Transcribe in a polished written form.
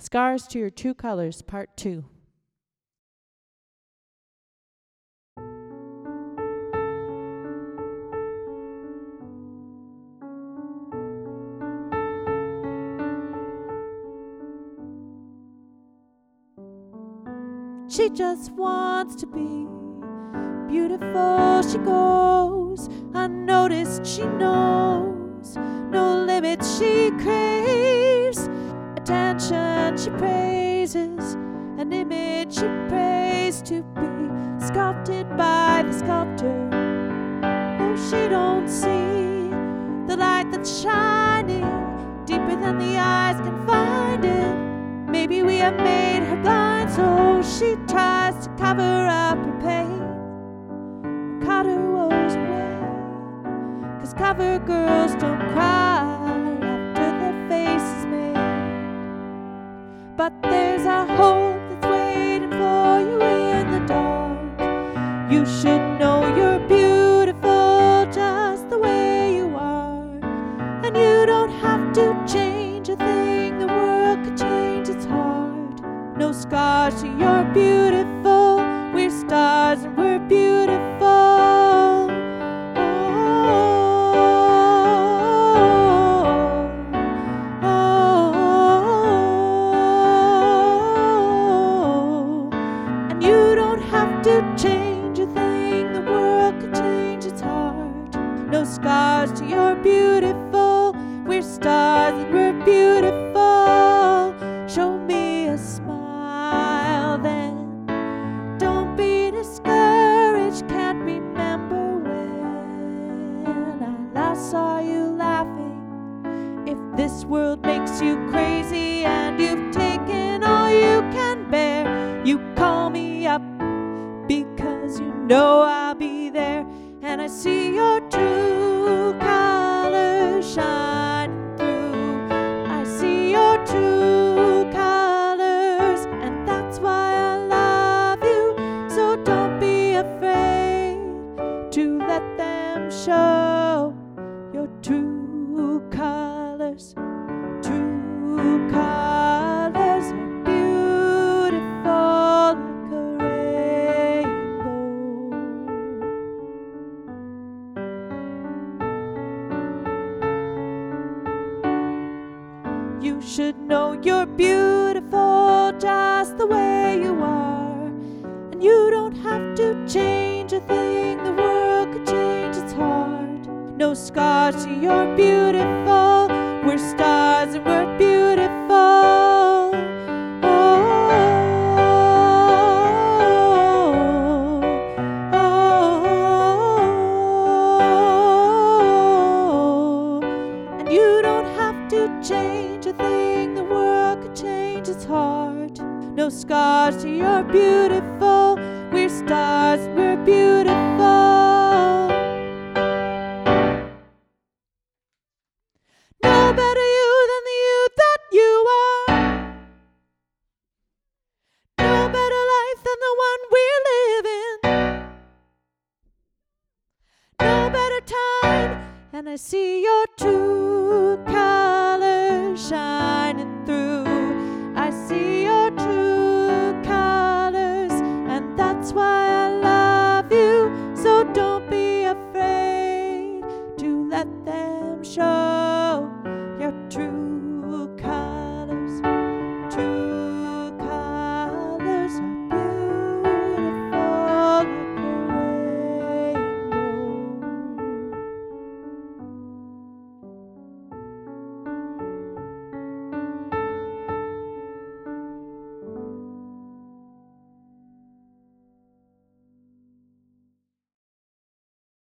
Scars to Your True Colors, Part 2. She just wants to be beautiful. She goes unnoticed. She knows no limits. She craves attention. She praises an image. She prays to be sculpted by the sculptor. Oh, she don't see the light that's shining deeper than the eyes can find it. Maybe we have made her blind, so she tries to cover up her pain and cut her woes away. 'Cause cover girls don't cry after their face is made. But there's a hope that's waiting for you in the dark. You should know you're beautiful just the way you are. And you don't have to change a thing, the world could change its heart. No scars, so you're beautiful. We're stars and we're beautiful. And you don't have to change a thing, the world could change its heart. No scars, so you're beautiful. We're stars and we're beautiful. Show me a smile then. Don't be discouraged. Can't remember when I last saw you laughing. If this world makes you crazy and you've taken all you can bear, you call me up because you know I'll be there. And I see your true colors shining through. I see your true colors, and that's why I love you. So don't be afraid to let them show your true colors. True colors are beautiful like a rainbow. You should know you're beautiful just the way you are. And you don't have to change a thing, the world could change its heart. No scars, so you're beautiful. We're stars and we're beautiful. And you don't have to change a thing, the world could change its heart. No scars, so you're beautiful. We're stars and we're beautiful. No better you than the you that you are. No better life than the one we're living. No better time, and I see your true